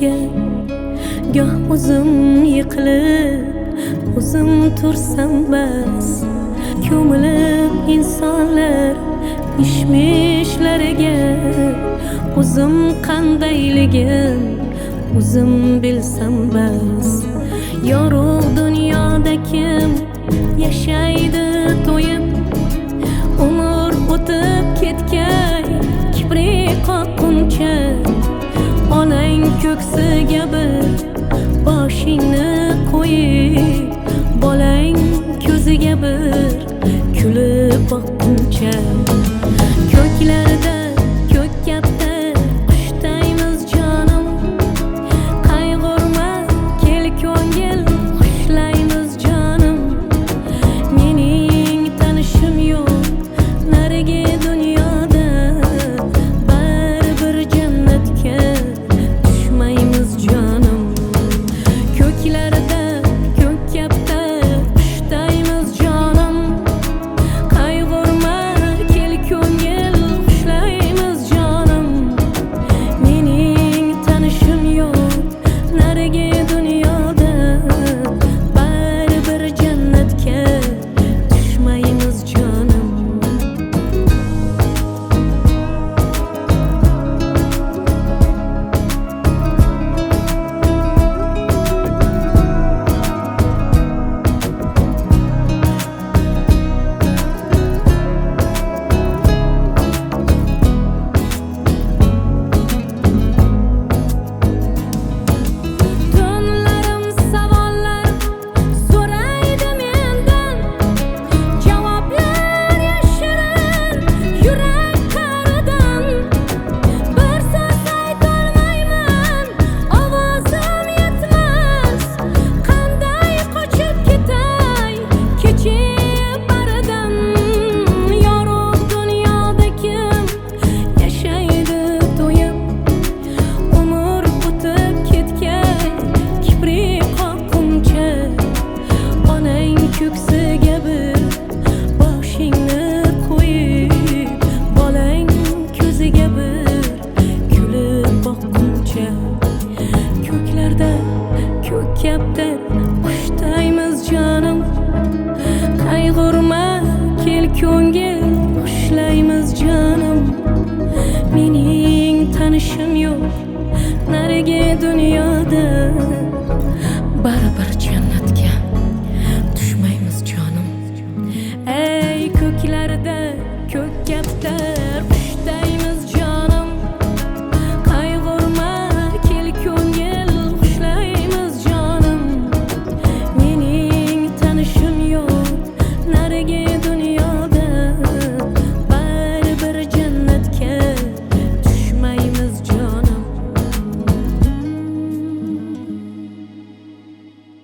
eshigimga goh o'zim yiqilib o'zim tursam bas, ko'milib insonlar mish-mishlariga o'zim qandayligim o'zim bilsam bas. Yorug' dunyoda kim yashaydi to'yib, umr o'tib ketgay kibrik qoqquncha, onang ko'ksiga bir boshingni qo'yib, bolang ko'ziga bir kulib boqquncha. Ko'klarda ko'k katta qushdaymiz jonim, qayg'urma kel ko'ngil xushlaymiz jonim. Mening tanishim yo'q narigi dunyoda, baribir jannatga tushmaymiz jonim. Ko'klarda ko'k katta qushdaymiz jonim, qayg'urma kel ko'ngil xushlaymiz jonim. Mening tanishim yo'q narigi dunyoda, baribir jannatga tushmaymiz jonim. Tunlarim savollar so'raydi mendan, javoblar yashirin yurak qa'ridan. Bir so'z aytolmayman, ovozim yetmas, qanday qochib ketay kechib baridan. Yorug' dunyoda kim yashaydi to'yib, umr o'tib ketgay kibrik qoqquncha, onang ko'ksiga bir boshingni qo'yib, bolang ko'ziga bir kulib boqquncha. Ko'klarda ko'k katta qushdaymiz jonim, qayg'urma kel ko'ngil xushlaymiz jonim. Mening tanishim yo'q narigi dunyoda, baribir jannatga tushmaymiz jonim. Ey ko'klarda ko'k katta